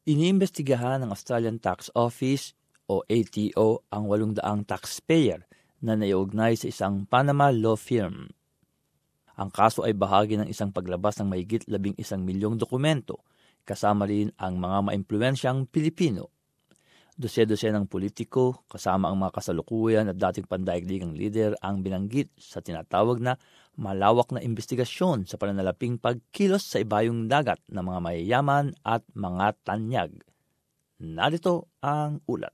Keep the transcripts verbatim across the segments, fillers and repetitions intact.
Iniimbestigahan ng Australian Tax Office o A T O ang walong daang taxpayer na naiugnay sa isang Panama law firm. Ang kaso ay bahagi ng isang paglabas ng mahigit labing isang milyong dokumento, kasama rin ang mga maimpluwensyang Pilipino. Dose-dose ng politiko, kasama ang mga kasalukuyan at dating pandaigdigang lider ang binanggit sa tinatawag na malawak na investigasyon sa pananalaping pagkilos sa ibayong dagat ng mga mayayaman at mga tanyag. Narito ang ulat.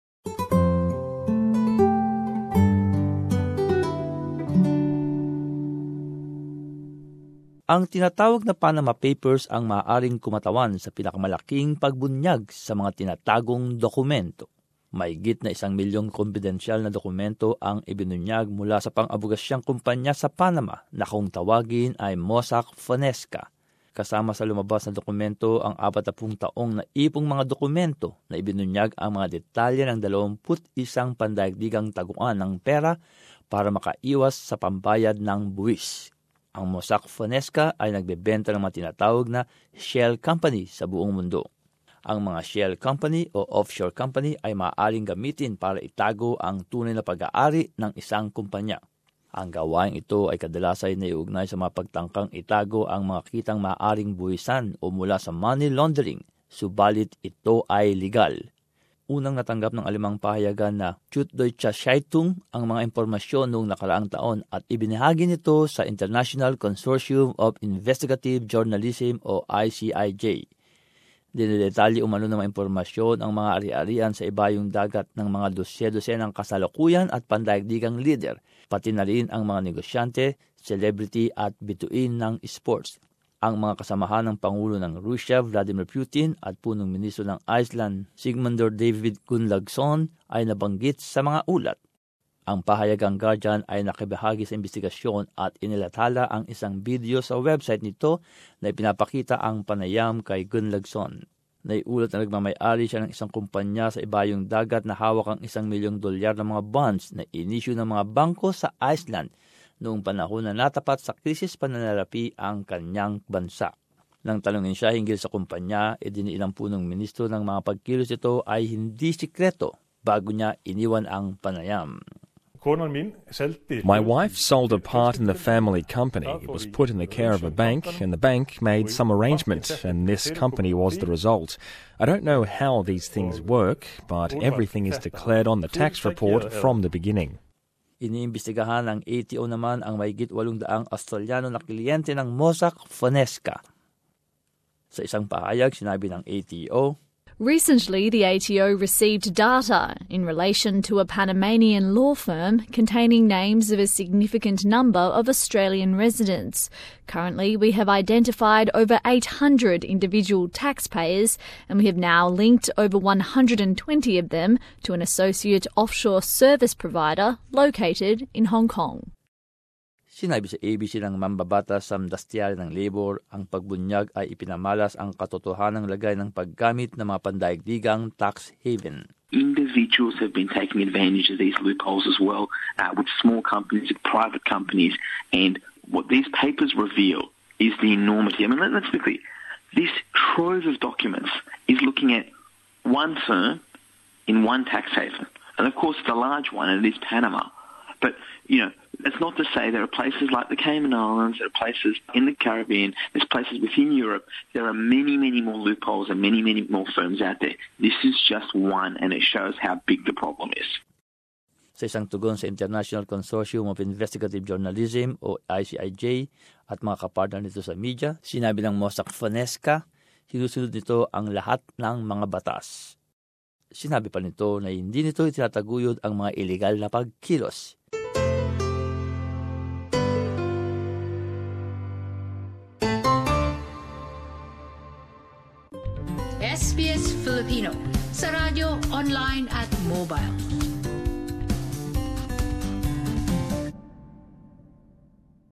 Ang tinatawag na Panama Papers ang maaaring kumatawan sa pinakamalaking pagbunyag sa mga tinatagong dokumento. Mahigit na isang milyong kumpidensyal na dokumento ang ibinunyag mula sa pang-abogasyang kumpanya sa Panama na kung tawagin ay Mossack Fonseca. Kasama sa lumabas na dokumento ang apat na pung taong na ipong mga dokumento na ibinunyag ang mga detalye ng dalawamput isang pandaigdigang taguan ng pera para makaiwas sa pambayad ng buwis. Ang Mossack Fonseca ay nagbebenta ng mga tinatawag na shell company sa buong mundo. Ang mga shell company o offshore company ay maaaring gamitin para itago ang tunay na pag-aari ng isang kumpanya. Ang gawain ito ay kadalasay naiugnay sa mga pagtangkang itago ang mga kitang maaaring buwisan o mula sa money laundering, subalit ito ay legal. Unang natanggap ng alimang pahayagan na Süddeutsche Zeitung ang mga impormasyon noong nakaraang taon at ibinahagi nito sa International Consortium of Investigative Journalism o I C I J. Dinidetalye umano ng mga impormasyon ang mga ari-arian sa ibayong dagat ng mga dosye-dosye ng kasalukuyan at pandaigdigang leader, pati na rin ang mga negosyante, celebrity at bituin ng sports. Ang mga kasamahan ng Pangulo ng Russia, Vladimir Putin, at punong ministro ng Iceland, Sigmundur David Gunnlaugsson, ay nabanggit sa mga ulat. Ang pahayagang Guardian ay nakibahagi sa investigasyon at inilathala ang isang video sa website nito na ipinapakita ang panayam kay Gunnlaugsson. Naiulat na nagmamay-ari siya ng isang kumpanya sa ibayong dagat na hawak ang isang milyong dolyar ng mga bonds na inisyu ng mga bangko sa Iceland noong panahon na natapat sa krisis pananalapi ang kanyang bansa. Nang tanungin siya hinggil sa kumpanya, idiniin ng punong ministro ng mga pagkilos ito ay hindi sikreto bago niya iniwan ang panayam. My wife sold a part in the family company. It was put in the care of a bank, and the bank made some arrangement, and this company was the result. I don't know how these things work, but everything is declared on the tax report from the beginning. Iniimbestigahan ng A T O naman ang mahigit walong daang Australiano na kliyente ng Mossack Fonseca. Sa isang pahayag, sinabi ng A T O, recently, the A T O received data in relation to a Panamanian law firm containing names of a significant number of Australian residents. Currently, we have identified over eight hundred individual taxpayers, and we have now linked over one hundred twenty of them to an associate offshore service provider located in Hong Kong. Sinabi sa A B C ng mambabatas Sam Dastyari ng Labor, ang pagbunyag ay ipinamalas ang katotohanang lagay ng paggamit ng mga pandaigdigang tax haven. Individuals have been taking advantage of these loopholes as well, uh, with small companies, with private companies, and what these papers reveal is the enormity. I mean, let, let's be clear. This trove of documents is looking at one firm in one tax haven. And of course, it's a large one, and it is Panama. But, you know, that's not to say there are places like the Cayman Islands, there are places in the Caribbean, there's places within Europe. There are many, many more loopholes and many, many more firms out there. This is just one, and it shows how big the problem is. Sa isang tugon sa International Consortium of Investigative Journalism o I C I J at mga kapartner nito sa media, sinabi ng Mossack Fonseca, sinusunod nito ang lahat ng mga batas. Sinabi pa nito na hindi nito itinataguyod ang mga illegal na pagkilos. S B S Filipino sa radyo, online at mobile.